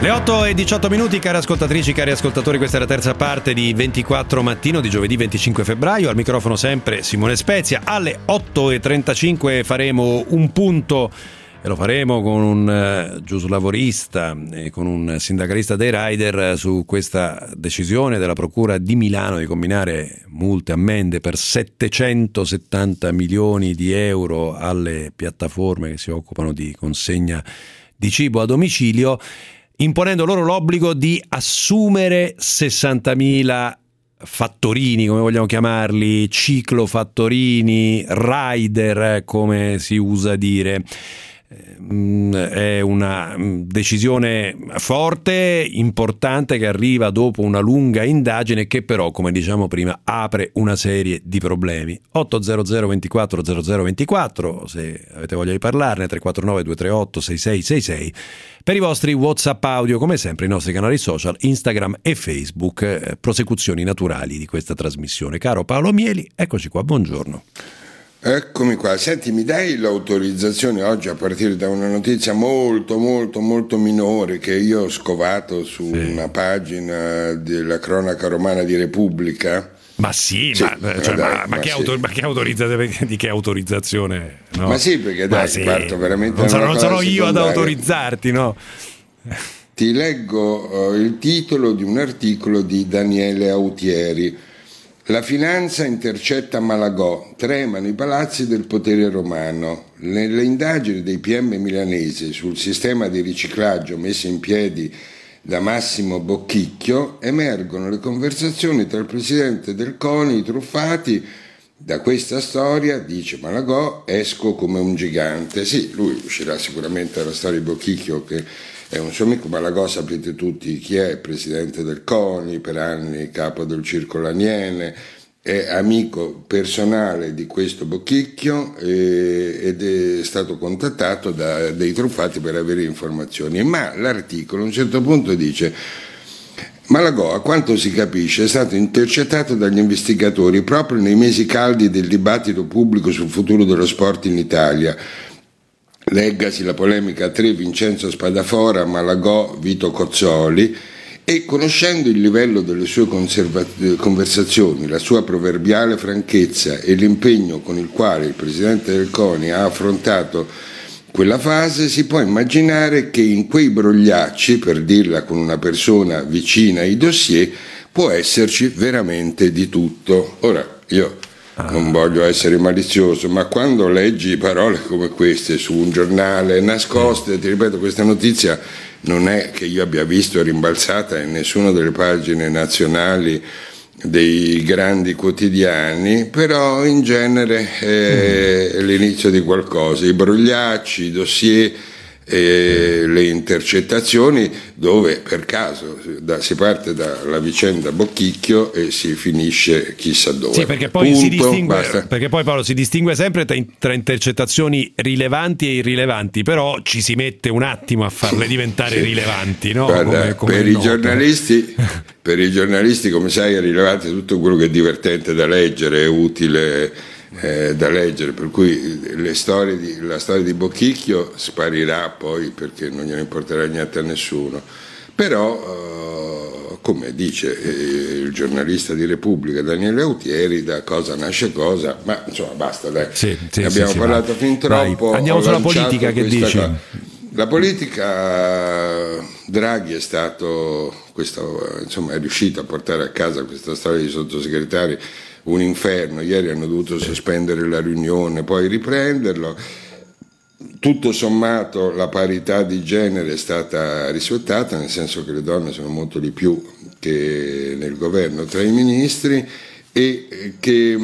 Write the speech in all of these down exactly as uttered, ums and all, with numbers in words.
Le otto e diciotto minuti, cari ascoltatrici, cari ascoltatori, questa è la terza parte di ventiquattro mattino di giovedì venticinque febbraio. Al microfono sempre Simone Spezia. Alle otto e trentacinque faremo un punto e lo faremo con un uh, giuslavorista e con un sindacalista dei rider su questa decisione della Procura di Milano di comminare multe, ammende per settecentosettanta milioni di euro alle piattaforme che si occupano di consegna di cibo a domicilio, imponendo loro l'obbligo di assumere sessantamila fattorini, come vogliamo chiamarli, ciclofattorini, rider, come si usa dire. È una decisione forte, importante, che arriva dopo una lunga indagine che però, come diciamo prima, apre una serie di problemi. ottocento ventiquattro zero zero ventiquattro, se avete voglia di parlarne, tre quattro nove due tre otto sei sei sei sei, per i vostri WhatsApp audio, come sempre i nostri canali social Instagram e Facebook, eh, prosecuzioni naturali di questa trasmissione. Caro Paolo Mieli, eccoci qua, buongiorno. Eccomi qua, senti, mi dai l'autorizzazione oggi a partire da una notizia molto molto molto minore che io ho scovato su sì. una pagina della cronaca romana di Repubblica? Ma sì, sì ma, cioè, dai, ma, ma, ma, che sì. auto, ma che autorizzazione? Di che autorizzazione? No? Ma sì, perché dai, sì. parto veramente non, da non sono io ad autorizzarti, no? Ti leggo uh, il titolo di un articolo di Daniele Autieri. La finanza intercetta Malagò, tremano i palazzi del potere romano. Nelle indagini dei P M milanesi sul sistema di riciclaggio messo in piedi da Massimo Bocchicchio emergono le conversazioni tra il presidente del CONI Truffati. Da questa storia, dice Malagò, esco come un gigante. Sì, lui uscirà sicuramente dalla storia di Bocchicchio, che è un suo amico. Malagò sapete tutti chi è, presidente del CONI, per anni capo del Circolo Aniene, è amico personale di questo Bocchicchio eh, ed è stato contattato da dei Truffati per avere informazioni. Ma l'articolo a un certo punto dice: Malagò, a quanto si capisce, è stato intercettato dagli investigatori proprio nei mesi caldi del dibattito pubblico sul futuro dello sport in Italia. Leggasi la polemica tra Vincenzo Spadafora, Malagò, Vito Cozzoli, e conoscendo il livello delle sue conserva- conversazioni, la sua proverbiale franchezza e l'impegno con il quale il presidente del CONI ha affrontato quella fase, si può immaginare che in quei brogliacci, per dirla con una persona vicina ai dossier, può esserci veramente di tutto. Ora, io non voglio essere malizioso, ma quando leggi parole come queste su un giornale nascoste, ti ripeto, questa notizia non è che io abbia visto rimbalzata in nessuna delle pagine nazionali dei grandi quotidiani, però in genere è l'inizio di qualcosa. I brogliacci, i dossier, e le intercettazioni, dove per caso da, si parte dalla vicenda Bocchicchio e si finisce chissà dove. Sì, perché poi, Punto, si distingue, perché poi Paolo si distingue sempre tra, tra intercettazioni rilevanti e irrilevanti, però ci si mette un attimo a farle diventare rilevanti, no? Guarda, come, come per, i giornalisti, per i giornalisti, come sai, è rilevante tutto quello che è divertente da leggere, è utile Eh, da leggere, per cui le storie di, la storia di Bocchicchio sparirà poi perché non gliene importerà niente a nessuno, però eh, come dice eh, il giornalista di Repubblica Daniele Autieri, da cosa nasce cosa, ma insomma basta, dai, sì, sì, abbiamo sì, parlato sì, fin troppo. Vai. Andiamo sulla politica, che dici? Cosa. La politica, Draghi è stato questo, insomma, è riuscito a portare a casa questa storia di sottosegretari, un inferno. Ieri hanno dovuto sospendere la riunione, poi riprenderlo. Tutto sommato la parità di genere è stata rispettata, nel senso che le donne sono molto di più che nel governo tra i ministri, e che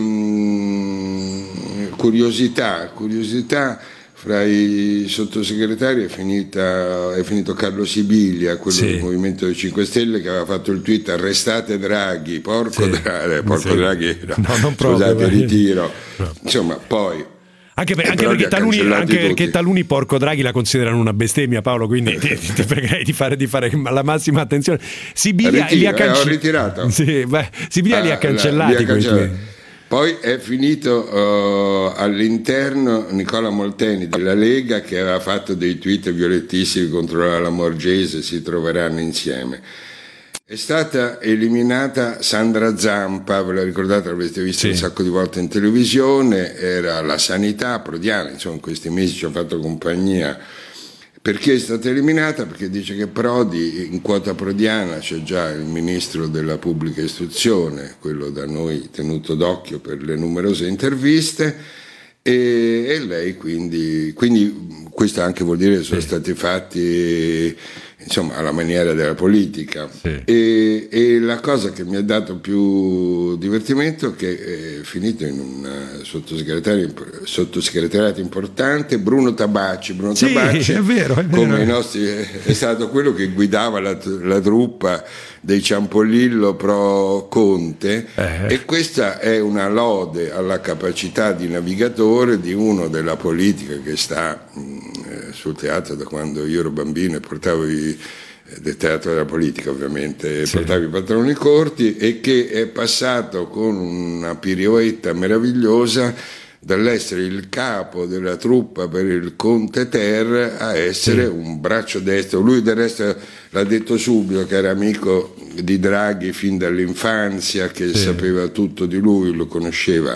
mh, curiosità, curiosità fra i sottosegretari è, finita, è finito Carlo Sibilia, quello sì. del Movimento dei cinque Stelle, che aveva fatto il tweet: arrestate Draghi, porco, sì. Draghi, porco sì. Draghi, no, no, non proprio, scusate, ritiro. No. Insomma, poi Anche, per, anche, perché taluni, anche perché taluni porco Draghi la considerano una bestemmia, Paolo, quindi ti, ti pregherei di fare, di fare la massima attenzione. Sibilia Ritiro, li ha, cance- eh, ho ritirato. Sì, beh, Sibilia ah, li ha cancellati. La, li ha Poi è finito uh, all'interno Nicola Molteni della Lega, che aveva fatto dei tweet violettissimi contro la Lamorgese, si troveranno insieme. È stata eliminata Sandra Zampa, ve la ricordate, l'avrete vista sì. un sacco di volte in televisione, era la sanità Prodiana, insomma in questi mesi ci ho fatto compagnia. Perché è stata eliminata? Perché dice che Prodi, in quota prodiana c'è già il ministro della pubblica istruzione, quello da noi tenuto d'occhio per le numerose interviste, e, e lei quindi, quindi questo anche vuol dire che sono sì. stati fatti insomma alla maniera della politica sì. e, e la cosa che mi ha dato più divertimento è che è finito in un sottosegretario, sottosegretariato importante Bruno Tabacci Bruno sì, Tabacci è vero, è vero. Come i nostri, è stato quello che guidava la, la truppa dei Ciampolillo pro Conte eh. e questa è una lode alla capacità di navigatore di uno della politica che sta mh, sul teatro da quando io ero bambino e portavo i, del teatro della politica ovviamente sì. portavo i pantaloni corti, e che è passato con una pirouetta meravigliosa dall'essere il capo della truppa per il Conte Ter a essere sì. un braccio destro. Lui del resto l'ha detto subito che era amico di Draghi fin dall'infanzia, che sì. sapeva tutto di lui, lo conosceva.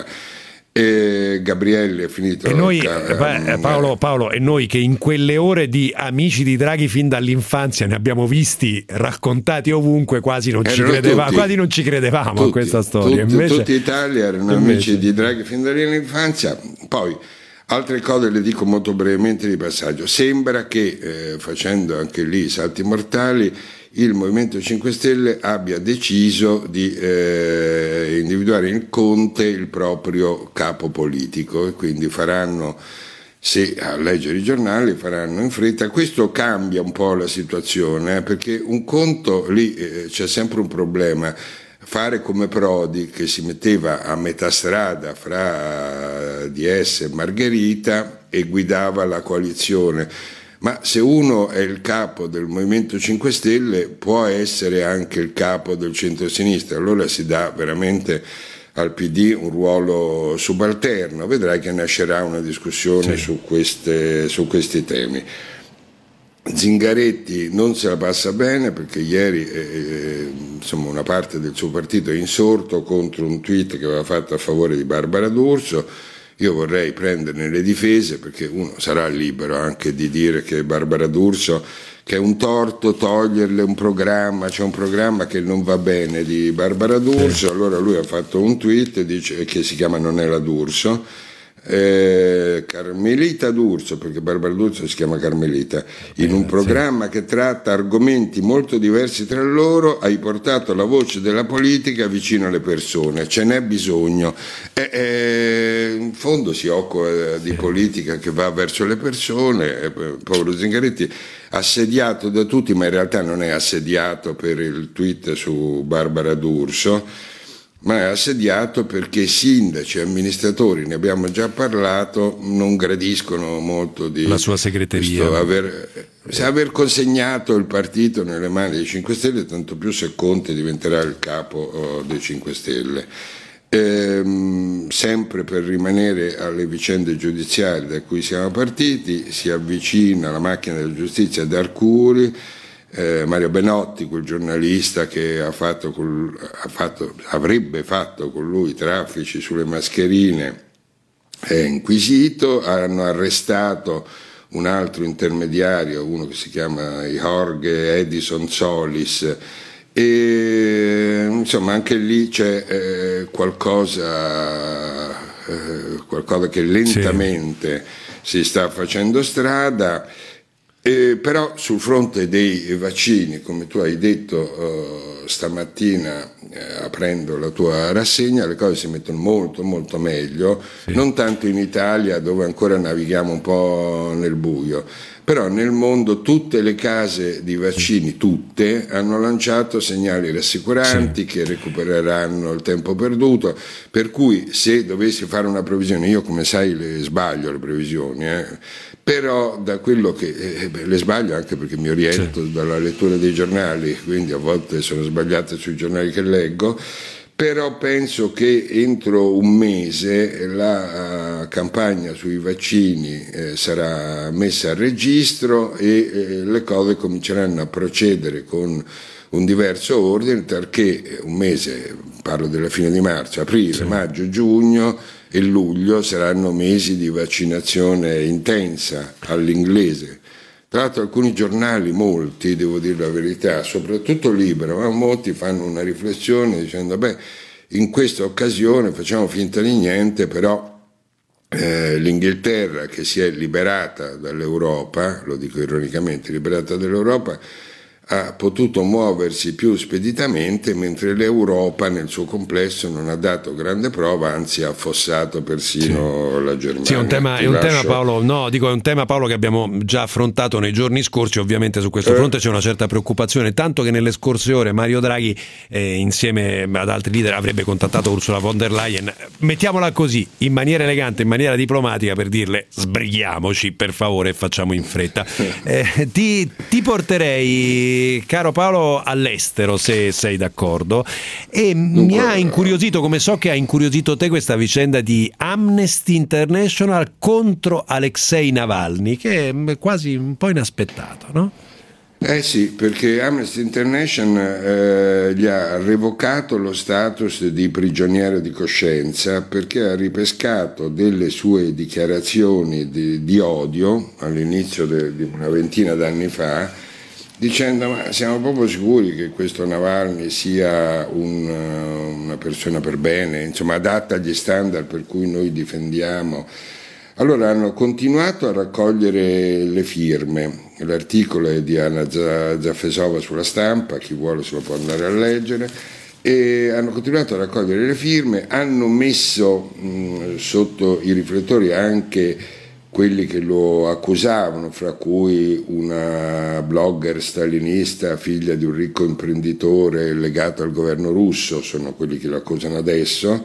E Gabrielli è finito. E noi, ca- Paolo, Paolo, e noi che in quelle ore di amici di Draghi fin dall'infanzia ne abbiamo visti raccontati ovunque, quasi non, ci credeva, quasi non ci credevamo tutti, a questa storia. Tutti, invece, tutti Italia erano invece... amici di Draghi fin dall'infanzia. Poi altre cose le dico molto brevemente di passaggio. Sembra che eh, facendo anche lì salti mortali il Movimento cinque Stelle abbia deciso di eh, individuare in Conte il proprio capo politico, e quindi faranno, se a leggere i giornali, faranno in fretta. Questo cambia un po' la situazione, eh, perché un conto lì eh, c'è sempre un problema. Fare come Prodi, che si metteva a metà strada fra D S e Margherita e guidava la coalizione. Ma se uno è il capo del Movimento cinque Stelle può essere anche il capo del centro-sinistra, allora si dà veramente al P D un ruolo subalterno. Vedrai che nascerà una discussione sì. su, queste, su questi temi. Zingaretti non se la passa bene perché ieri eh, insomma una parte del suo partito è insorto contro un tweet che aveva fatto a favore di Barbara D'Urso. Io vorrei prenderne le difese, perché uno sarà libero anche di dire che Barbara D'Urso, che è un torto toglierle un programma, c'è un programma che non va bene di Barbara D'Urso, allora lui ha fatto un tweet dice, che si chiama Non è la D'Urso, eh, Carmelita D'Urso, perché Barbara D'Urso si chiama Carmelita, in un programma che tratta argomenti molto diversi tra loro, hai portato la voce della politica vicino alle persone, ce n'è bisogno. E, e, in fondo si occupa di politica che va verso le persone. Povero Zingaretti, assediato da tutti, ma in realtà non è assediato per il tweet su Barbara D'Urso, ma è assediato perché sindaci e amministratori, ne abbiamo già parlato, non gradiscono molto di la sua segreteria, aver, se aver consegnato il partito nelle mani dei cinque Stelle, tanto più se Conte diventerà il capo oh, dei cinque Stelle. Ehm, sempre per rimanere alle vicende giudiziarie da cui siamo partiti, si avvicina la macchina della giustizia ad Arcuri. Eh, Mario Benotti, quel giornalista che ha fatto, col, ha fatto avrebbe fatto con lui traffici sulle mascherine, è inquisito. Hanno arrestato un altro intermediario, uno che si chiama Jorge Edison Solis, e insomma anche lì c'è eh, qualcosa eh, qualcosa che lentamente sì. si sta facendo strada. Eh, però sul fronte dei vaccini, come tu hai detto eh, stamattina eh, aprendo la tua rassegna, le cose si mettono molto molto meglio, sì. non tanto in Italia dove ancora navighiamo un po' nel buio, però nel mondo tutte le case di vaccini, tutte, hanno lanciato segnali rassicuranti sì. che recupereranno il tempo perduto, per cui se dovessi fare una previsione, io come sai le sbaglio le previsioni, eh, però da quello che eh, beh, le sbaglio anche perché mi oriento sì. dalla lettura dei giornali, quindi a volte sono sbagliate sui giornali che leggo, però penso che entro un mese la uh, campagna sui vaccini eh, sarà messa a registro e eh, le cose cominceranno a procedere con un diverso ordine, perché un mese, parlo della fine di marzo, aprile, sì. maggio, giugno e luglio saranno mesi di vaccinazione intensa all'inglese. Tra l'altro alcuni giornali, molti, devo dire la verità, soprattutto Libero, ma molti fanno una riflessione dicendo beh, in questa occasione facciamo finta di niente, però eh, l'Inghilterra che si è liberata dall'Europa, lo dico ironicamente, liberata dall'Europa, ha potuto muoversi più speditamente, mentre l'Europa nel suo complesso non ha dato grande prova, anzi ha affossato persino sì. la Germania. Sì, è un tema, è un lascio... tema Paolo, no, dico è un tema Paolo che abbiamo già affrontato nei giorni scorsi, ovviamente su questo eh. fronte c'è una certa preoccupazione, tanto che nelle scorse ore Mario Draghi eh, insieme ad altri leader avrebbe contattato Ursula von der Leyen, mettiamola così, in maniera elegante, in maniera diplomatica, per dirle sbrighiamoci per favore e facciamo in fretta. Eh, ti, ti porterei, caro Paolo, all'estero, se sei d'accordo, e Dunque, mi ha incuriosito, come so che ha incuriosito te, questa vicenda di Amnesty International contro Alexei Navalny, che è quasi un po' inaspettato, no? Eh sì, perché Amnesty International eh, gli ha revocato lo status di prigioniero di coscienza perché ha ripescato delle sue dichiarazioni di, di odio all'inizio de, di una ventina d'anni fa, dicendo ma siamo proprio sicuri che questo Navalny sia un, una persona per bene, insomma adatta agli standard per cui noi difendiamo. Allora hanno continuato a raccogliere le firme, l'articolo è di Anna Zafesova sulla Stampa, chi vuole se lo può andare a leggere, e hanno continuato a raccogliere le firme, hanno messo mh, sotto i riflettori anche quelli che lo accusavano, fra cui una blogger stalinista, figlia di un ricco imprenditore legato al governo russo, sono quelli che lo accusano adesso,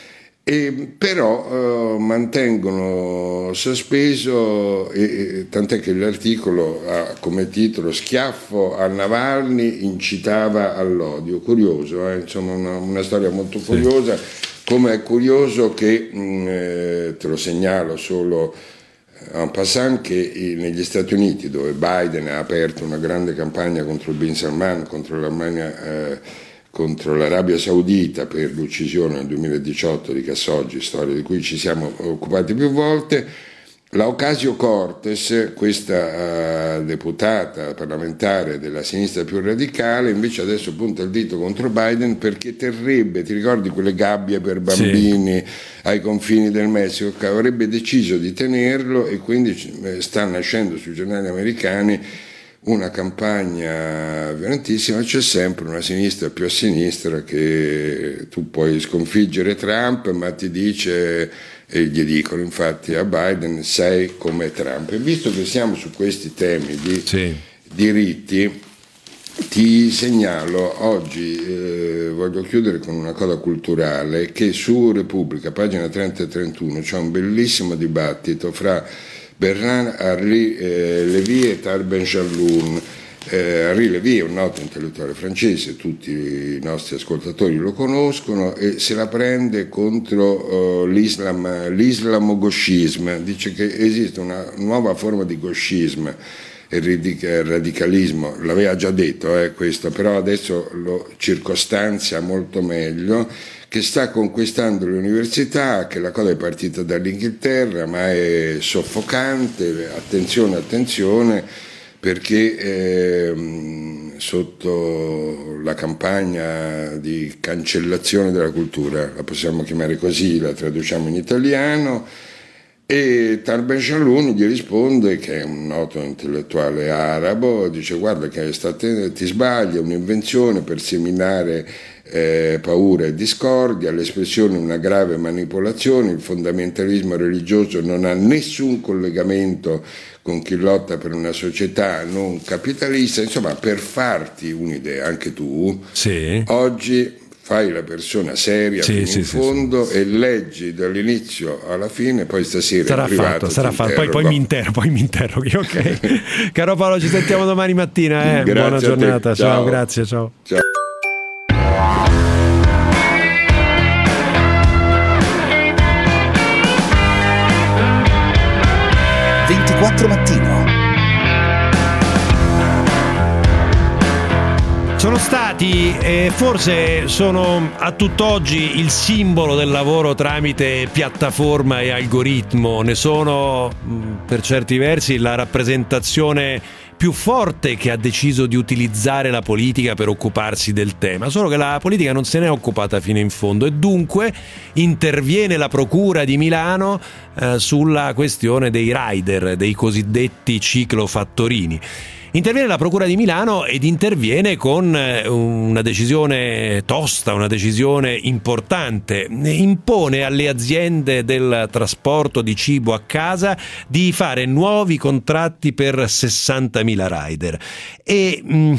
e però eh, mantengono sospeso, e, e, tant'è che l'articolo ha come titolo "Schiaffo a Navalny incitava all'odio". Curioso, eh? Insomma una, una storia molto curiosa, come è curioso che, mh, eh, te lo segnalo solo en passant, che negli Stati Uniti, dove Biden ha aperto una grande campagna contro Bin Salman, contro l'Armenia, eh, contro l'Arabia Saudita per l'uccisione nel duemiladiciotto di Khashoggi, storia di cui ci siamo occupati più volte, la Ocasio-Cortez, questa uh, deputata parlamentare della sinistra più radicale, invece adesso punta il dito contro Biden perché terrebbe, ti ricordi quelle gabbie per bambini sì. ai confini del Messico, che avrebbe deciso di tenerlo, e quindi sta nascendo sui giornali americani una campagna violentissima. C'è sempre una sinistra più a sinistra che tu puoi sconfiggere Trump, ma ti dice, e gli dicono infatti a Biden, sei come Trump. E visto che siamo su questi temi di sì. diritti, ti segnalo oggi, eh, voglio chiudere con una cosa culturale, che su Repubblica, pagina trenta e trentuno, c'è un bellissimo dibattito fra Bernard-Henri eh, Lévy e Tal Ben-Jalloun. Eh, Henri Lévy è un noto intellettuale francese, tutti i nostri ascoltatori lo conoscono, e se la prende contro uh, l'Islam, l'islamo-gauchisme. Dice che esiste una nuova forma di gauchisme, il radicalismo, l'aveva già detto eh, questo, però adesso lo circostanzia molto meglio, che sta conquistando le università, che la cosa è partita dall'Inghilterra ma è soffocante. Attenzione, attenzione, perché eh, sotto la campagna di cancellazione della cultura, la possiamo chiamare così, la traduciamo in italiano, e Tal Ben-Jalloun gli risponde, che è un noto intellettuale arabo, dice guarda che state, ti sbagli, è un'invenzione per seminare eh, paura e discordia, l'espressione è una grave manipolazione, il fondamentalismo religioso non ha nessun collegamento con chi lotta per una società non capitalista. Insomma, per farti un'idea anche tu, sì. oggi fai la persona seria sì, fino sì, in fondo sì, sì. e leggi dall'inizio alla fine, poi stasera sarà in privato fatto, sarà fatto. Poi, poi mi interroghi, poi mi interroghi, ok? Caro Paolo, ci sentiamo domani mattina, eh? Buona giornata, ciao, grazie, ciao. Ciao. ventiquattro Mattino. Sono stati e forse sono a tutt'oggi il simbolo del lavoro tramite piattaforma e algoritmo. Ne sono per certi versi la rappresentazione più forte che ha deciso di utilizzare la politica per occuparsi del tema, solo che la politica non se ne è occupata fino in fondo e dunque interviene la Procura di Milano eh, sulla questione dei rider, dei cosiddetti ciclofattorini. Interviene la Procura di Milano ed interviene con una decisione tosta, una decisione importante. Impone alle aziende del trasporto di cibo a casa di fare nuovi contratti per sessantamila rider e mh,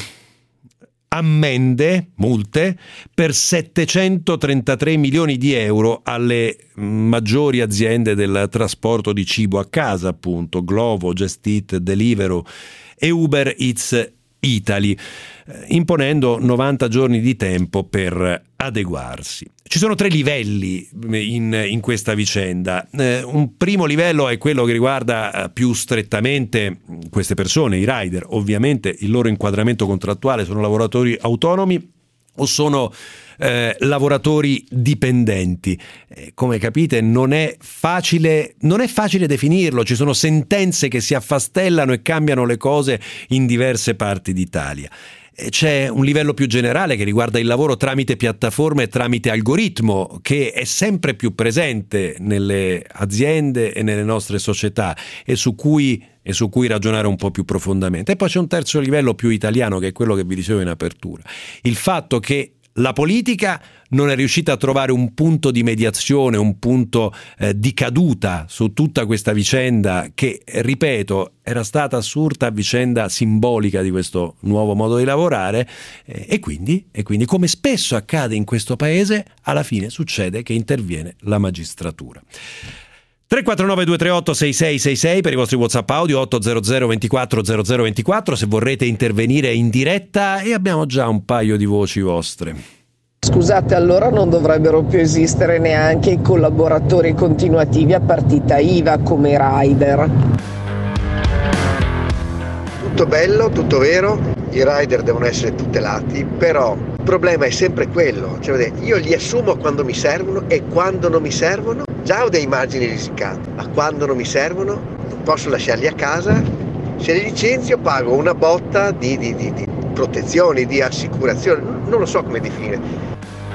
ammende, multe, per settecentotrentatré milioni di euro alle maggiori aziende del trasporto di cibo a casa, appunto, Glovo, Just Eat, Deliveroo e Uber Eats Italy, imponendo novanta giorni di tempo per adeguarsi. Ci sono tre livelli in, in questa vicenda. Eh, un primo livello è quello che riguarda più strettamente queste persone, i rider. Ovviamente il loro inquadramento contrattuale: sono lavoratori autonomi o sono eh, lavoratori dipendenti. Eh, come capite non è facile non è facile definirlo, ci sono sentenze che si affastellano e cambiano le cose in diverse parti d'Italia. E c'è un livello più generale che riguarda il lavoro tramite piattaforme e tramite algoritmo, che è sempre più presente nelle aziende e nelle nostre società e su cui e su cui ragionare un po' più profondamente. E poi c'è un terzo livello più italiano, che è quello che vi dicevo in apertura: il fatto che la politica non è riuscita a trovare un punto di mediazione, un punto eh, di caduta su tutta questa vicenda che, ripeto, era stata assurda, vicenda simbolica di questo nuovo modo di lavorare eh, e quindi, e quindi, come spesso accade in questo paese, alla fine succede che interviene la magistratura. tre quattro nove due tre otto sei sei sei sei per i vostri WhatsApp audio, otto zero zero ventiquattro zero zero ventiquattro se vorrete intervenire in diretta, e abbiamo già un paio di voci vostre. Scusate, allora non dovrebbero più esistere neanche i collaboratori continuativi a partita I V A come rider. Tutto bello, tutto vero, i rider devono essere tutelati, però il problema è sempre quello, cioè vedete, io li assumo quando mi servono e quando non mi servono già ho dei margini risicati, ma quando non mi servono non posso lasciarli a casa. Se li licenzio pago una botta di, di, di, di protezioni, di assicurazione, non lo so come definire.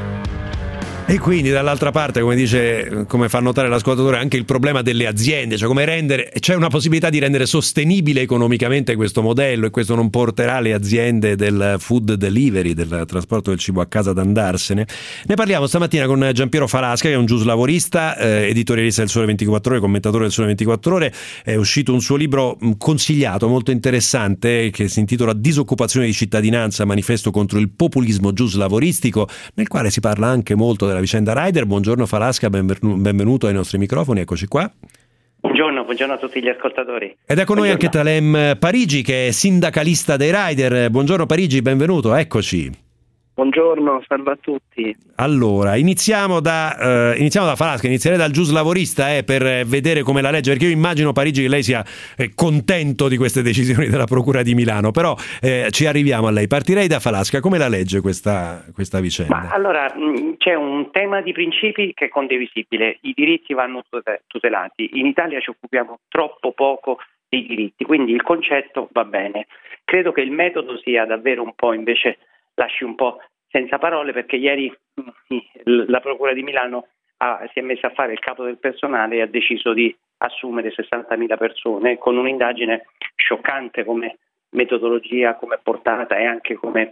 E quindi dall'altra parte, come dice, come fa notare l'ascoltatore, anche il problema delle aziende, cioè come rendere, c'è una possibilità di rendere sostenibile economicamente questo modello, e questo non porterà le aziende del food delivery, del trasporto del cibo a casa, ad andarsene. Ne parliamo stamattina con Giampiero Falasca, che è un giuslavorista, eh, editorialista del Sole ventiquattro Ore, commentatore del Sole ventiquattro Ore. È uscito un suo libro consigliato, molto interessante, che si intitola Disoccupazione di cittadinanza, manifesto contro il populismo giuslavoristico, nel quale si parla anche molto della vicenda rider. Buongiorno Falasca, benvenuto ai nostri microfoni, eccoci qua. Buongiorno, buongiorno a tutti gli ascoltatori. Ed è con noi anche Talem Parigi, che è sindacalista dei rider. Buongiorno Parigi, benvenuto, eccoci. Buongiorno, salve a tutti. Allora, iniziamo da eh, iniziamo da Falasca, inizierei dal giuslavorista eh, per vedere come la legge, perché io immagino, Parigi, che lei sia eh, contento di queste decisioni della Procura di Milano, però eh, ci arriviamo a lei. Partirei da Falasca, come la legge questa, questa vicenda? Ma allora, mh, c'è un tema di principi che è condivisibile: i diritti vanno tutelati. In Italia ci occupiamo troppo poco dei diritti, quindi il concetto va bene. Credo che il metodo sia davvero un po', invece, lasci un po' senza parole, perché ieri la Procura di Milano ha, si è messa a fare il capo del personale e ha deciso di assumere sessantamila persone, con un'indagine scioccante come metodologia, come portata e anche come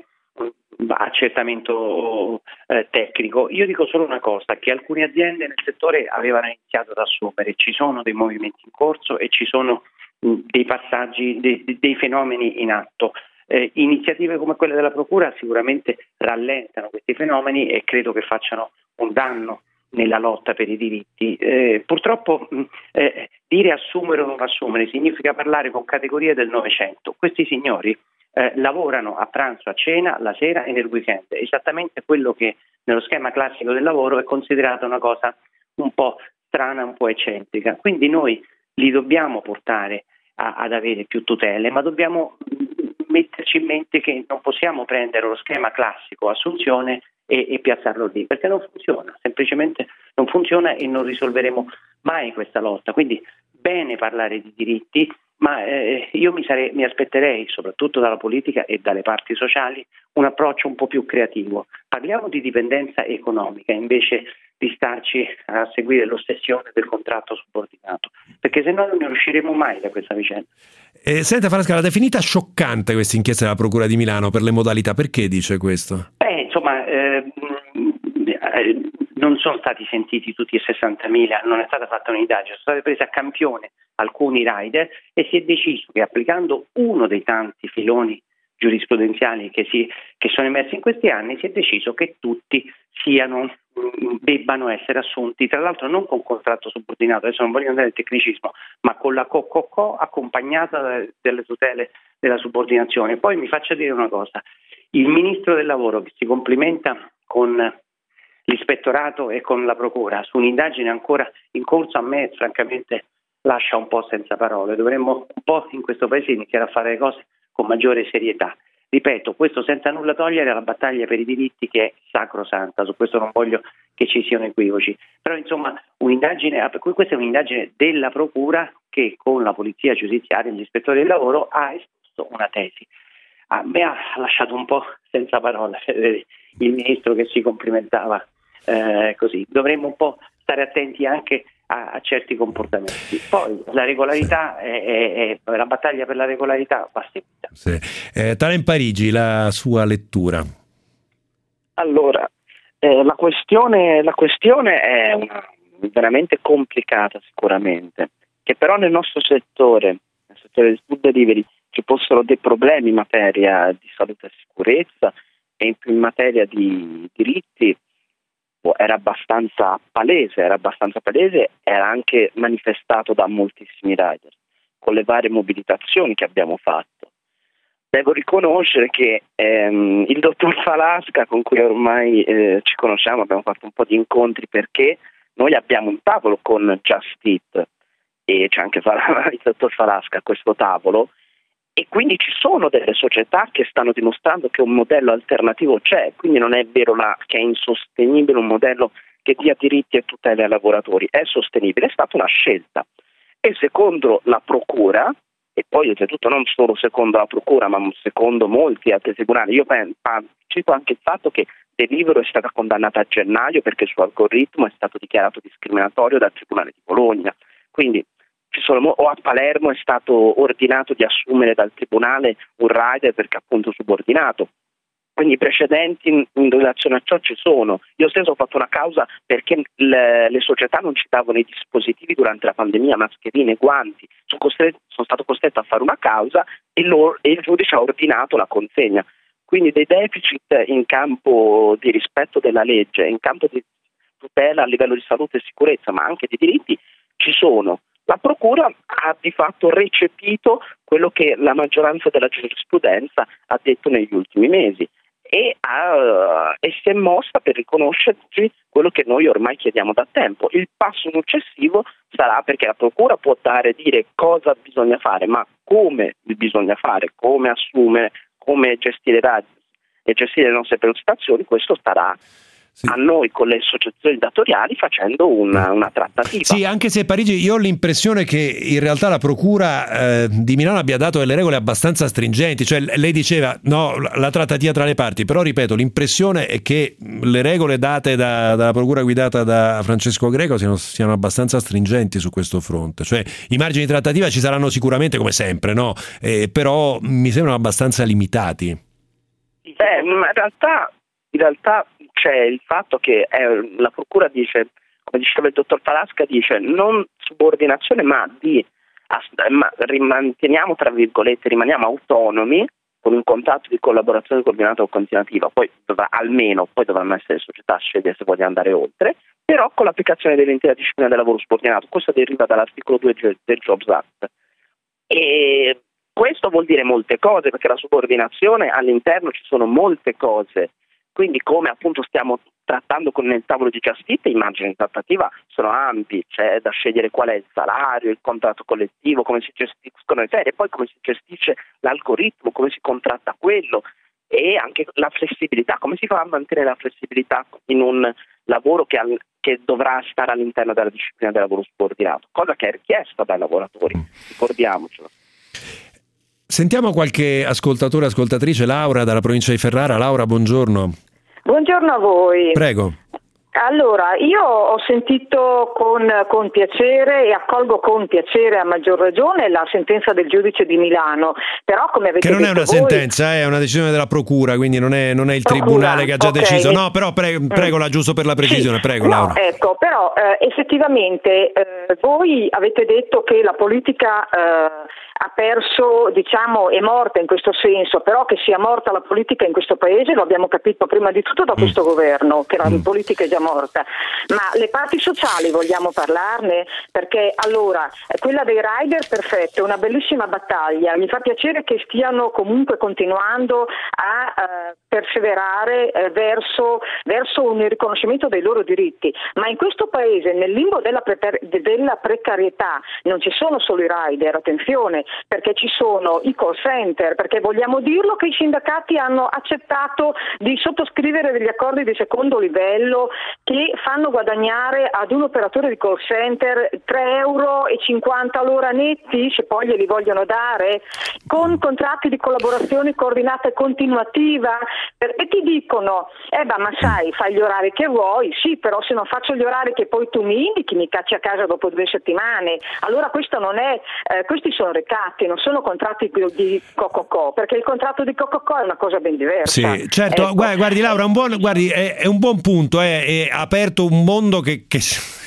accertamento eh, tecnico. Io dico solo una cosa, che alcune aziende nel settore avevano iniziato ad assumere, ci sono dei movimenti in corso e ci sono mh, dei passaggi, dei, dei fenomeni in atto. Eh, iniziative come quelle della Procura sicuramente rallentano questi fenomeni e credo che facciano un danno nella lotta per i diritti. Eh, purtroppo mh, eh, dire assumere o non assumere significa parlare con categorie del Novecento. Questi signori eh, lavorano a pranzo, a cena, la sera e nel weekend, esattamente quello che nello schema classico del lavoro è considerata una cosa un po' strana, un po' eccentrica. Quindi noi li dobbiamo portare a, ad avere più tutele, ma dobbiamo metterci in mente che non possiamo prendere lo schema classico assunzione e, e piazzarlo lì, perché non funziona, semplicemente non funziona e non risolveremo mai questa lotta. Quindi bene parlare di diritti, ma eh, io mi, sarei, mi aspetterei, soprattutto dalla politica e dalle parti sociali, un approccio un po' più creativo. Parliamo di dipendenza economica invece di starci a seguire l'ossessione del contratto subordinato, perché se no non ne usciremo mai da questa vicenda. Eh, senta Falasca, l'ha definita scioccante questa inchiesta della Procura di Milano per le modalità, perché dice questo? Beh, insomma, eh, non sono stati sentiti tutti i sessantamila, non è stata fatta un'indagine, sono state prese a campione alcuni rider e si è deciso che applicando uno dei tanti filoni giurisprudenziali che, si, che sono emersi in questi anni, si è deciso che tutti siano debbano essere assunti, tra l'altro non con contratto subordinato, adesso non voglio andare nel tecnicismo, ma con la C O C O C O accompagnata delle tutele della subordinazione. Poi mi faccia dire una cosa, il Ministro del Lavoro che si complimenta con l'ispettorato e con la Procura su un'indagine ancora in corso, a me francamente lascia un po' senza parole. Dovremmo un po' in questo paese iniziare a fare le cose con maggiore serietà. Ripeto, questo senza nulla togliere la battaglia per i diritti che è sacrosanta, su questo non voglio che ci siano equivoci, però insomma un'indagine, questa è un'indagine della Procura che con la Polizia Giudiziaria e gli ispettori del lavoro ha esposto una tesi. A me ha lasciato un po' senza parole il Ministro che si complimentava eh, così, dovremmo un po' stare attenti anche a, a certi comportamenti. Poi la regolarità, è, è, è, la battaglia per la regolarità va seguita. Sì. Eh, Talen Parigi, la sua lettura. Allora, eh, la questione la questione è una, veramente complicata sicuramente, che però nel nostro settore, nel settore del food delivery, ci fossero dei problemi in materia di salute e sicurezza e in più in materia di diritti era abbastanza palese, era abbastanza palese, era anche manifestato da moltissimi rider con le varie mobilitazioni che abbiamo fatto. Devo riconoscere che ehm, il dottor Falasca, con cui ormai eh, ci conosciamo, abbiamo fatto un po' di incontri perché noi abbiamo un tavolo con Just Eat e c'è anche il dottor Falasca a questo tavolo, e quindi ci sono delle società che stanno dimostrando che un modello alternativo c'è, quindi non è vero la, che è insostenibile un modello che dia diritti e tutele ai lavoratori, è sostenibile, è stata una scelta. E secondo la Procura, e poi oltretutto non solo secondo la Procura, ma secondo molti altri tribunali, io cito anche il fatto che Deliveroo è stata condannata a gennaio perché il suo algoritmo è stato dichiarato discriminatorio dal Tribunale di Bologna, quindi o a Palermo è stato ordinato di assumere dal tribunale un rider perché appunto subordinato. Quindi i precedenti in, in relazione a ciò ci sono. Io stesso ho fatto una causa perché le, le società non ci davano i dispositivi durante la pandemia, mascherine, guanti. Sono, costretto, sono stato costretto a fare una causa e, lo, e il giudice ha ordinato la consegna. Quindi dei deficit in campo di rispetto della legge, in campo di tutela a livello di salute e sicurezza, ma anche di diritti, ci sono. La Procura ha di fatto recepito quello che la maggioranza della giurisprudenza ha detto negli ultimi mesi e, ha, e si è mossa per riconoscerci quello che noi ormai chiediamo da tempo. Il passo successivo sarà, perché la Procura può dare dire cosa bisogna fare, ma come bisogna fare, come assumere, come gestire e gestire le nostre prestazioni, questo starà Sì. a noi con le associazioni datoriali facendo una, una trattativa. Sì, anche se Parigi, io ho l'impressione che in realtà la Procura eh, di Milano abbia dato delle regole abbastanza stringenti, cioè lei diceva no, la trattativa tra le parti, però ripeto, l'impressione è che le regole date da, dalla Procura guidata da Francesco Greco siano, siano abbastanza stringenti su questo fronte, cioè i margini di trattativa ci saranno sicuramente come sempre, no? Eh, però mi sembrano abbastanza limitati. Beh, in realtà in realtà c'è il fatto che eh, la Procura dice, come diceva il dottor Falasca, dice non subordinazione ma di ma rimanteniamo tra virgolette, rimaniamo autonomi con un contratto di collaborazione coordinata o continuativa, poi dovrà, almeno poi dovranno essere società a scegliere se vogliono andare oltre, però con l'applicazione dell'intera disciplina del lavoro subordinato. Questo deriva dall'articolo due del Jobs Act. E questo vuol dire molte cose, perché la subordinazione all'interno ci sono molte cose. Quindi come appunto stiamo trattando con il tavolo di Castiglione, i margini di trattativa sono ampi, c'è da scegliere qual è il salario, il contratto collettivo, come si gestiscono le ferie, poi come si gestisce l'algoritmo, come si contratta quello, e anche la flessibilità, come si fa a mantenere la flessibilità in un lavoro che, al, che dovrà stare all'interno della disciplina del lavoro subordinato, cosa che è richiesta dai lavoratori, ricordiamocelo. Sentiamo qualche ascoltatore, ascoltatrice. Laura dalla provincia di Ferrara. Laura, buongiorno. Buongiorno a voi. Prego. Allora, io ho sentito con, con piacere e accolgo con piacere a maggior ragione la sentenza del giudice di Milano, però come avete detto Che non detto è una voi, sentenza, è una decisione della procura, quindi non è, non è il procura, tribunale che ha già okay. deciso. No, però pre- prego, la giusto per la precisione, sì. prego no, Laura. Ecco, però eh, effettivamente eh, voi avete detto che la politica eh, ha perso, diciamo, è morta in questo senso, però che sia morta la politica in questo paese lo abbiamo capito prima di tutto da questo mm. governo, che la mm. politica è già morta. Ma le parti sociali vogliamo parlarne? Perché allora, quella dei rider, perfetto, è una bellissima battaglia, mi fa piacere che stiano comunque continuando a eh, perseverare eh, verso, verso un riconoscimento dei loro diritti, ma in questo paese, nel limbo della, pre- della precarietà, non ci sono solo i rider, attenzione, perché ci sono i call center, perché vogliamo dirlo che i sindacati hanno accettato di sottoscrivere degli accordi di secondo livello che fanno guadagnare ad un operatore di call center tre euro e cinquanta l'ora netti, se poi glieli vogliono dare, con contratti di collaborazione coordinata e continuativa, perché ti dicono eh beh, ma sai, fai gli orari che vuoi, sì, però se non faccio gli orari che poi tu mi indichi mi cacci a casa dopo due settimane. Allora questo non è, eh, questi sono recatti, non sono contratti di co-co-co, perché il contratto di co-co-co è una cosa ben diversa. Sì, certo, ecco. guardi, guardi Laura, un buon, guardi, è, è un buon punto, è, è aperto un mondo che, che,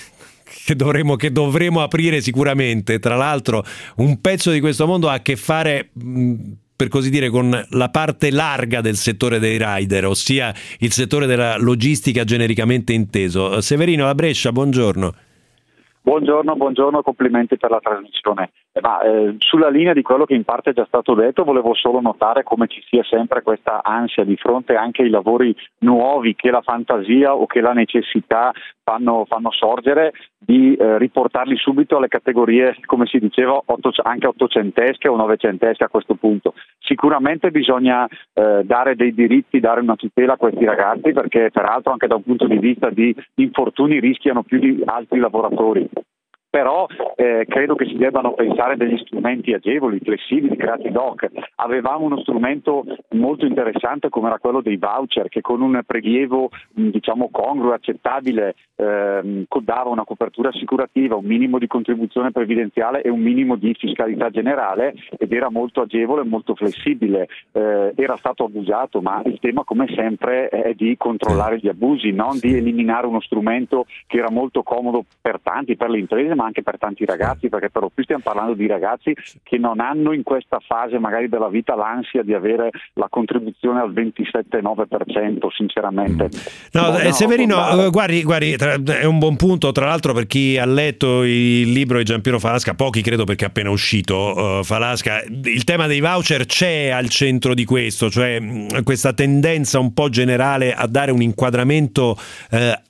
che, dovremo, che dovremo aprire sicuramente. Tra l'altro un pezzo di questo mondo ha a che fare, mh, per così dire, con la parte larga del settore dei rider, ossia il settore della logistica genericamente inteso. Severino da Brescia, buongiorno. Buongiorno, buongiorno, complimenti per la trasmissione. Eh, ma eh, sulla linea di quello che in parte è già stato detto, volevo solo notare come ci sia sempre questa ansia di fronte anche ai lavori nuovi che la fantasia o che la necessità fanno, fanno sorgere, di eh, riportarli subito alle categorie, come si diceva, otto, anche ottocentesche o novecentesche a questo punto. Sicuramente bisogna eh, dare dei diritti, dare una tutela a questi ragazzi, perché peraltro anche da un punto di vista di infortuni rischiano più di altri lavoratori. Però eh, credo che si debbano pensare degli strumenti agevoli, flessibili, creati ad hoc. Avevamo uno strumento molto interessante come era quello dei voucher, che con un prelievo diciamo congruo e accettabile eh, dava una copertura assicurativa, un minimo di contribuzione previdenziale e un minimo di fiscalità generale, ed era molto agevole e molto flessibile. Eh, era stato abusato, ma il tema come sempre è di controllare gli abusi, non di eliminare uno strumento che era molto comodo per tanti, per le imprese, ma anche per tanti ragazzi, perché per lo più stiamo parlando di ragazzi che non hanno in questa fase magari della vita l'ansia di avere la contribuzione al ventisette virgola nove per cento, sinceramente. No, no, Severino, no, guardi, guardi tra, è un buon punto, tra l'altro, per chi ha letto il libro di Giampiero Falasca, pochi credo perché è appena uscito uh, Falasca, il tema dei voucher c'è al centro di questo, cioè mh, questa tendenza un po' generale a dare un inquadramento uh,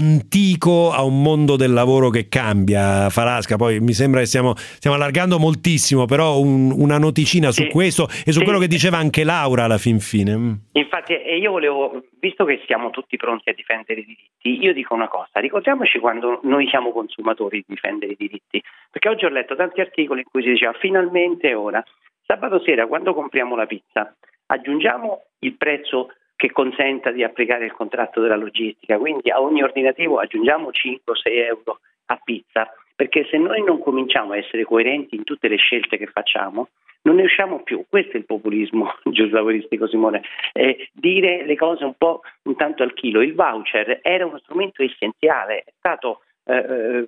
antico a un mondo del lavoro che cambia. Falasca, poi mi sembra che stiamo, stiamo allargando moltissimo, però un, una noticina su sì, questo e su sì. quello che diceva anche Laura alla fin fine. Infatti, e io volevo, visto che siamo tutti pronti a difendere i diritti, io dico una cosa: ricordiamoci quando noi siamo consumatori di difendere i diritti, perché oggi ho letto tanti articoli in cui si diceva finalmente ora, sabato sera quando compriamo la pizza, aggiungiamo il prezzo che consenta di applicare il contratto della logistica, quindi a ogni ordinativo aggiungiamo cinque o sei euro a pizza, perché se noi non cominciamo a essere coerenti in tutte le scelte che facciamo non ne usciamo più. Questo è il populismo giuslavoristico, Simone, eh, dire le cose un po' un tanto al chilo. Il voucher era uno strumento essenziale, è stato eh,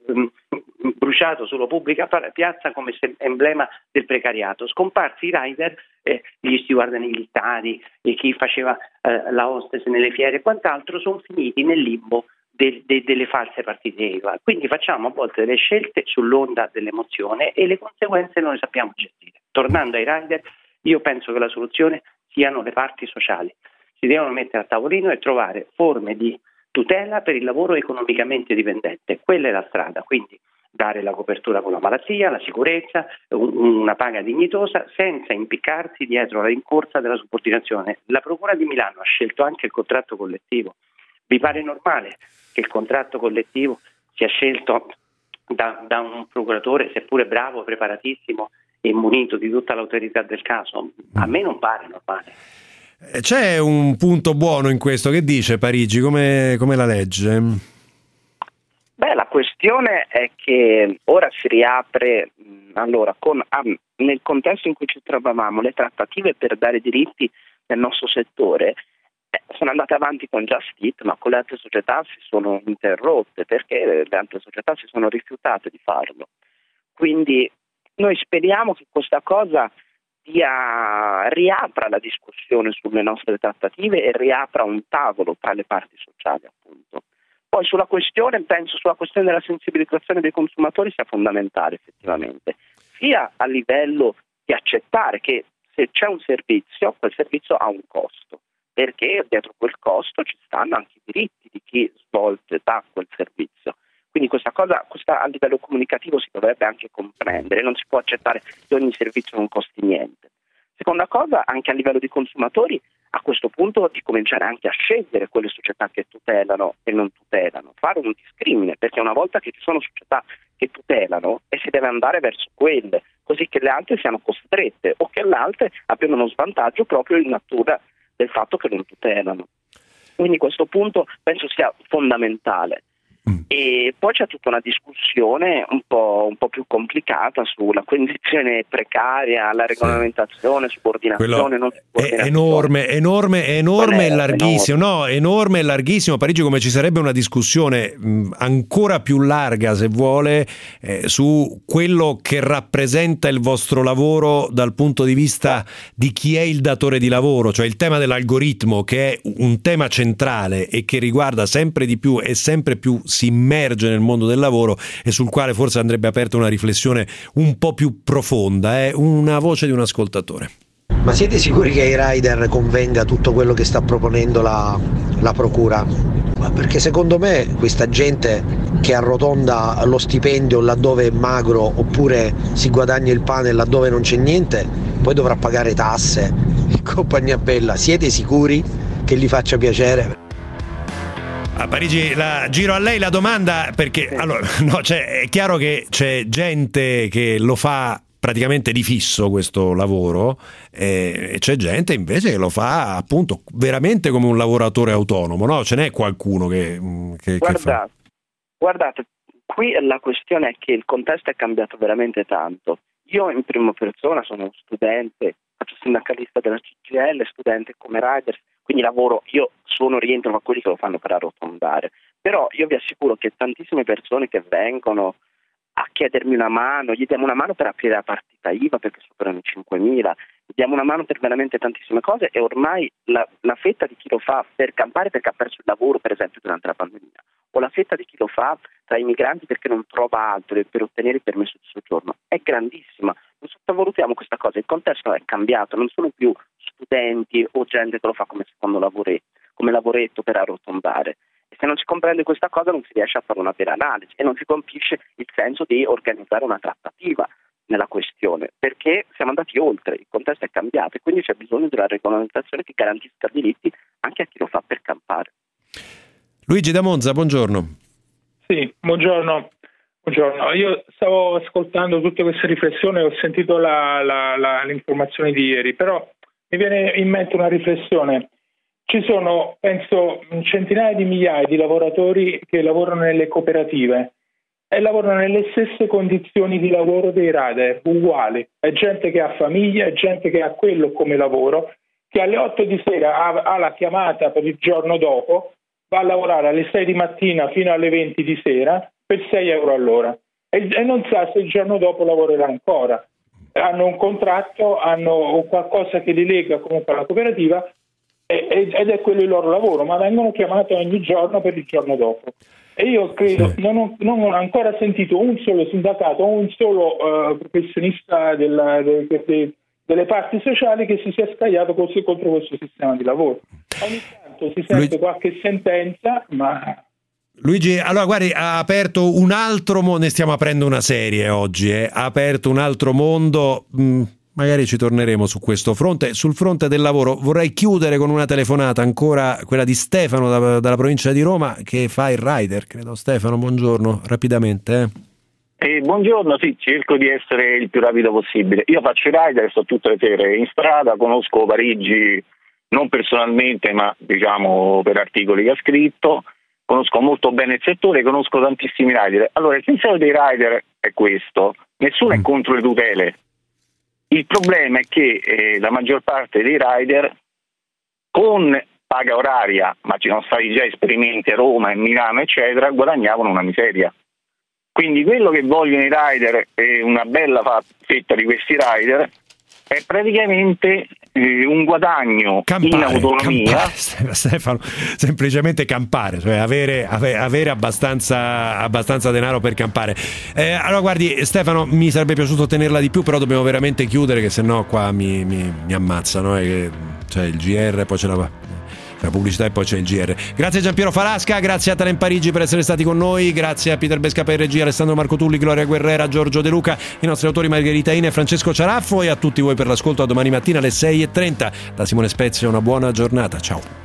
bruciato sulla pubblica piazza come emblema del precariato. Scomparsi i rider, eh, gli steward militari e chi faceva eh, la hostess nelle fiere e quant'altro sono finiti nel limbo de, de, delle false partite I V A. Quindi facciamo a volte delle scelte sull'onda dell'emozione e le conseguenze non le sappiamo gestire. Tornando ai rider, io penso che la soluzione siano le parti sociali. Si devono mettere a tavolino e trovare forme di tutela per il lavoro economicamente dipendente. Quella è la strada, quindi dare la copertura con la malattia, la sicurezza, una paga dignitosa senza impiccarsi dietro la rincorsa della subordinazione. La Procura di Milano ha scelto anche il contratto collettivo. Vi pare normale che il contratto collettivo sia scelto da, da un procuratore, seppure bravo, preparatissimo e munito di tutta l'autorità del caso? A me non pare normale. C'è un punto buono in questo, che dice Parigi, come, come la legge? Beh, la questione è che ora si riapre, allora, con, ah, nel contesto in cui ci trovavamo, le trattative per dare diritti nel nostro settore eh, sono andate avanti con Just Eat, ma con le altre società si sono interrotte perché le altre società si sono rifiutate di farlo. Quindi noi speriamo che questa cosa dia, riapra la discussione sulle nostre trattative e riapra un tavolo tra le parti sociali, appunto. Poi sulla questione, penso sulla questione della sensibilizzazione dei consumatori sia fondamentale effettivamente, sia a livello di accettare che se c'è un servizio, quel servizio ha un costo, perché dietro quel costo ci stanno anche i diritti di chi svolge da quel servizio. Quindi questa cosa questa a livello comunicativo si dovrebbe anche comprendere, non si può accettare che ogni servizio non costi niente. Seconda cosa, anche a livello di consumatori, a questo punto di cominciare anche a scegliere quelle società che tutelano e non tutelano, fare un discrimine, perché una volta che ci sono società che tutelano e si deve andare verso quelle, così che le altre siano costrette o che le altre abbiano uno svantaggio proprio in natura del fatto che non tutelano. Quindi questo punto penso sia fondamentale. E poi c'è tutta una discussione un po', un po' più complicata sulla condizione precaria, la regolamentazione, sì. subordinazione, Quello non subordinazione. È enorme, enorme, enorme e larghissimo. Enorme. No, enorme e larghissimo. Parigi, come ci sarebbe una discussione mh, ancora più larga, se vuole, eh, su quello che rappresenta il vostro lavoro dal punto di vista di chi è il datore di lavoro, cioè il tema dell'algoritmo, che è un tema centrale e che riguarda sempre di più e sempre più si immerge nel mondo del lavoro e sul quale forse andrebbe aperta una riflessione un po' più profonda. È una voce di un ascoltatore. Ma siete sicuri che ai rider convenga tutto quello che sta proponendo la, la procura? Perché secondo me questa gente che arrotonda lo stipendio laddove è magro oppure si guadagna il pane laddove non c'è niente, poi dovrà pagare tasse e compagnia bella. Siete sicuri che gli faccia piacere? A Parigi la giro a lei la domanda, perché allora, no, cioè, è chiaro che c'è gente che lo fa praticamente di fisso questo lavoro e c'è gente invece che lo fa appunto veramente come un lavoratore autonomo, no? Ce n'è qualcuno che, che, guardate, che fa... guardate, qui la questione è che il contesto è cambiato veramente tanto. Io in prima persona sono studente, faccio sindacalista della C G I L, studente come rider, quindi lavoro, io sono rientro a quelli che lo fanno per arrotondare, però io vi assicuro che tantissime persone che vengono a chiedermi una mano, gli diamo una mano per aprire la partita I V A perché superano i cinquemila, gli diamo una mano per veramente tantissime cose e ormai la, la fetta di chi lo fa per campare perché ha perso il lavoro per esempio durante la pandemia, o la fetta di chi lo fa tra i migranti perché non trova altro per ottenere il permesso di soggiorno è grandissima. Non sottovalutiamo questa cosa, il contesto è cambiato, non sono più studenti o gente che lo fa come secondo lavoretto, come lavoretto per arrotondare. E se non si comprende questa cosa non si riesce a fare una vera analisi e non si capisce il senso di organizzare una trattativa nella questione, perché siamo andati oltre, il contesto è cambiato e quindi c'è bisogno di una regolamentazione che garantisca diritti anche a chi lo fa per campare. Luigi da Monza, buongiorno. Sì, buongiorno. Buongiorno, io stavo ascoltando tutte queste riflessioni e ho sentito la, la, la, l'informazione di ieri, però mi viene in mente una riflessione. Ci sono, penso, centinaia di migliaia di lavoratori che lavorano nelle cooperative e lavorano nelle stesse condizioni di lavoro dei rider, uguali. È gente che ha famiglia, è gente che ha quello come lavoro, che alle otto di sera ha, ha la chiamata per il giorno dopo, va a lavorare alle sei di mattina fino alle venti di sera per sei euro all'ora e, e non sa se il giorno dopo lavorerà ancora. Hanno un contratto, hanno qualcosa che li lega comunque alla cooperativa ed è quello il loro lavoro, ma vengono chiamati ogni giorno per il giorno dopo. E io credo, sì. non, ho, non ho ancora sentito un solo sindacato o un solo uh, professionista della, de, de, de, delle parti sociali che si sia scagliato così contro questo sistema di lavoro. Ogni tanto Esatto, si sente Luigi... qualche sentenza, ma... Luigi, allora guardi, ha aperto un altro mondo, ne stiamo aprendo una serie oggi, eh? Ha aperto un altro mondo, mm, magari ci torneremo su questo fronte. Sul fronte del lavoro vorrei chiudere con una telefonata, ancora quella di Stefano da, dalla provincia di Roma, che fa il rider, credo. Stefano, buongiorno, rapidamente. Eh. Eh, buongiorno, sì, cerco di essere il più rapido possibile. Io faccio il rider, sto tutte le sere in strada, conosco Parigi non personalmente, ma diciamo per articoli che ha scritto. Conosco molto bene il settore, conosco tantissimi rider. Allora, il pensiero dei rider è questo: nessuno è contro le tutele. Il problema è che eh, la maggior parte dei rider con paga oraria, ma ci sono stati già esperimenti a Roma e Milano eccetera, guadagnavano una miseria. Quindi quello che vogliono i rider, e una bella fetta di questi rider, è praticamente eh, un guadagno campare, in autonomia. Campare, Stefano, semplicemente campare, cioè avere, avere, avere abbastanza, abbastanza denaro per campare. Eh, allora guardi Stefano, mi sarebbe piaciuto tenerla di più, però dobbiamo veramente chiudere, che sennò qua mi, mi, mi ammazzano, eh, cioè il G R, poi ce la la pubblicità e poi c'è il G R. Grazie a Giampiero Falasca, grazie a Talent Parigi per essere stati con noi, grazie a Peter Bescapa in regia, Alessandro Marco Tulli, Gloria Guerrera, Giorgio De Luca, i nostri autori Margherita Ina e Francesco Ciaraffo, e a tutti voi per l'ascolto. A domani mattina alle sei e trenta. Da Simone Spezia una buona giornata, ciao.